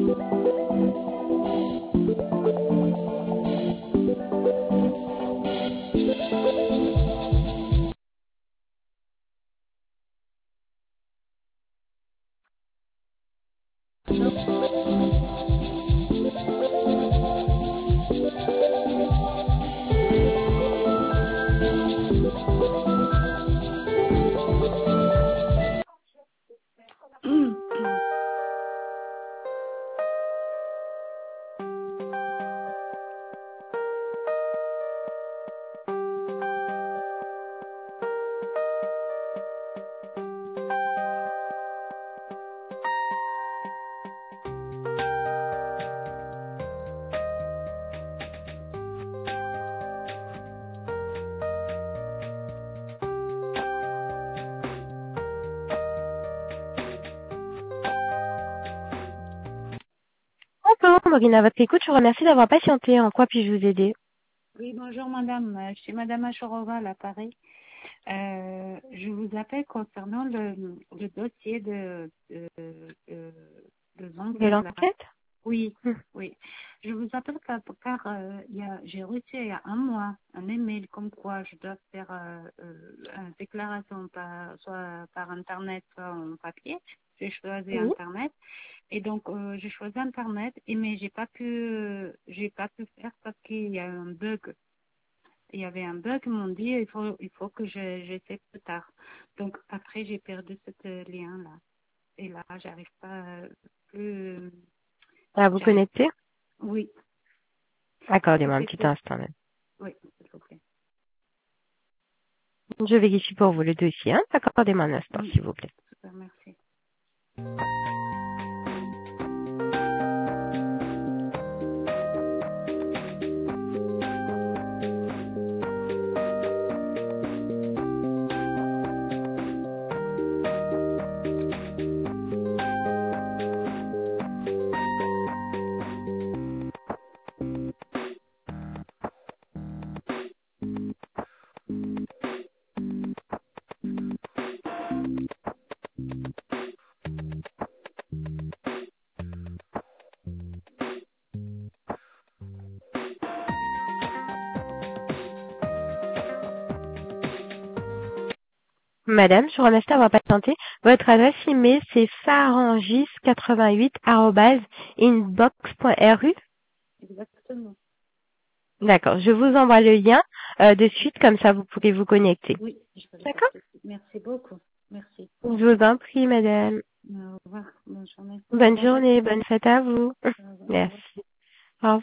Bonjour, Maureen, à votre écoute, je vous remercie d'avoir patienté. En quoi puis-je vous aider? Oui, bonjour madame, je suis madame Achorova à l'appareil. Je vous appelle concernant le dossier de De Zangueul, là. l'enquête? Oui, Hmm. oui. Je vous appelle car j'ai reçu il y a un mois un email comme quoi je dois faire une déclaration soit par internet, soit en papier. J'ai choisi Oui. internet et donc j'ai choisi internet mais j'ai pas pu faire parce qu'il y a un bug. Il y avait un bug, ils m'ont dit il faut que j'essaie plus tard. Donc après j'ai perdu ce lien-là. Et là, j'arrive pas plus. À vous J'arrive. connecter? Oui. Est-ce que Accordez-moi un c'est petit possible? instant. Oui, s'il vous plaît. Je vérifie pour vous le dossier. Hein. Accordez-moi un instant, Oui, s'il vous plaît. super, merci. Madame, je vous remercie d'avoir patienté. Votre adresse email, c'est farangis88@inbox.ru. Exactement. D'accord. Je vous envoie le lien de suite, comme ça vous pourrez vous connecter. Oui, je vais le faire D'accord? tout de suite. Merci beaucoup. Merci. Je vous en prie, madame. Au revoir. Bonne journée. Au Bonne revoir. journée, bonne fête à vous. Au revoir. Merci.